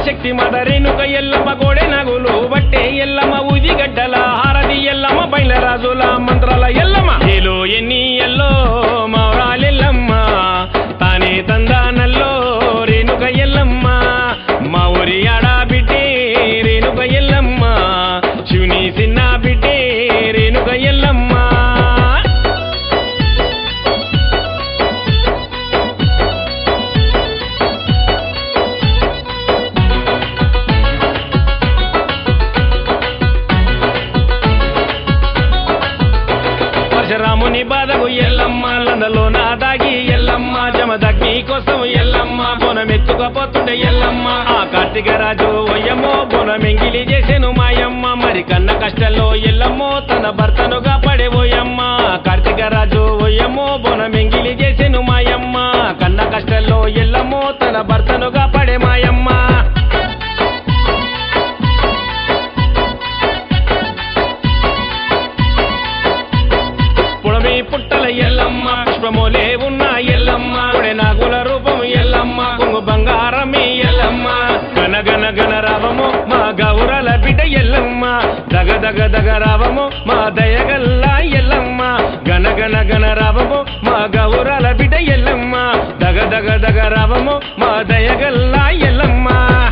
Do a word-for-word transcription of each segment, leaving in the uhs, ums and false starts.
శక్తి మాత రేణుక ఎల్లమ్మ గోడె నగులు బట్టే ఎల్లమ్మ ఊది గడ్డల హారతి ఎల్లమ్మ బయల రాజుల మంత్రాల ఎల్లమ్మ ఏలో ఎన్ని ఎల్లో మౌరాలెల్లమ్మ తానే తందానల్లో రేణుక ఎల్లమ్మ మా ఊరి ఆడా బిడ్డే రేణుక ఎల్లమ్మ శివుని సిన్న బిడ్డే రేణుక ఎల్లమ్మ రాముని బాధకు ఎల్లమ్మ లందలో నా దాగి ఎల్లమ్మ జమదగ్ని కోసం ఎల్లమ్మ బోనమెత్తుకపోతుండే ఎల్లమ్మ ఆ కార్తీక రాజు ఒయ్యమ్మో బోనమెంగిలి చేసెను మాయమ్మ మరి కన్న కష్టంలో ఎల్లమ్మో తన భర్తనుగా పడేవోయమ్మ కార్తీక రాజు ఒయ్యమ్మో బోనమెంగిలి చేసెను మాయమ్మ కన్న కష్టంలో ఎల్లమ్మో తన భర్తనుగా పడే మాయమ్మ పుట్టల ఎల్లమ్మ పుష్పమోలే ఉన్న ఎల్లమ్మ కొడే నాగుల రూపం ఎల్లమ్మ కొంగు బంగారమే ఎల్లమ్మ గన గన గన రావము మా గౌరల బిడ్డ ఎల్లమ్మ దగ దగ దగ రావము మా దయగల్ల ఎల్లమ్మ గన గన గన రావము మా గౌరల బిడ్డ ఎల్లమ్మ దగ దగ దగ రావము మా దయగల్ల ఎల్లమ్మ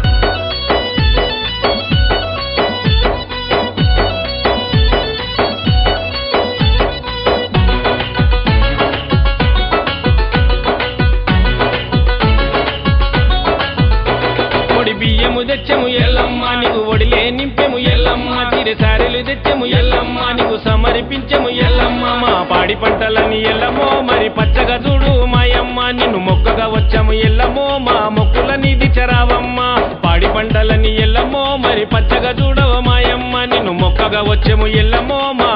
బియ్యము తెచ్చము ఎల్లమ్మ నీకు ఒడిలే నింపెము ఎల్లమ్మ చిరి సారెలు తెచ్చము ఎల్లమ్మ నీకు సమర్పించము ఎల్లమ్మ మా పాడి పంటలని ఎల్లమ్మో మరి పచ్చగా చూడు మాయమ్మ నిన్ను మొక్కగా వచ్చాము ఎల్లమ్మో మా మొక్కులని దిచరావమ్మ పాడి పంటలని ఎల్లమ్మో మరి పచ్చగా చూడవ మాయమ్మ నిన్ను మొక్కగా వచ్చాము ఎల్లమ్మో మా